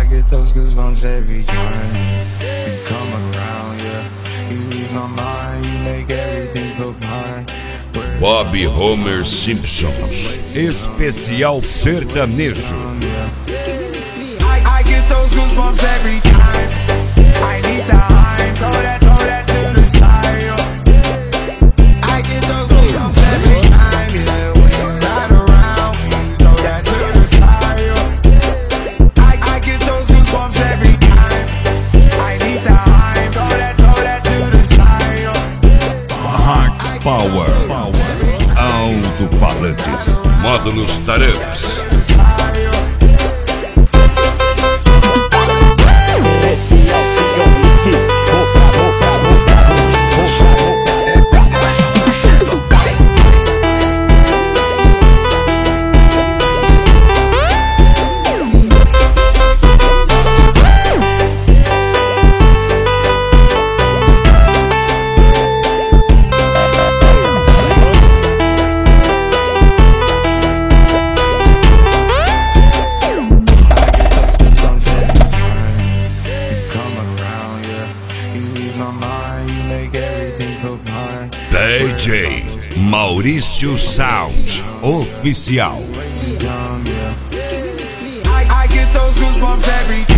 get those goosebumps every time you come around, yeah. You ease my mind, you make everything feel fine. Bob Homer Simpson, especial sertanejo. I get those goosebumps every time. I need the high, throw that to the side. I get those goosebumps every time, yeah. When you're not around, throw that to the side. I get those goosebumps every time. I need the high, throw that to the side. Hard Power, alto-falantes, módulos taramps. DJ Maurício Sound Oficial. I get those goosebumps every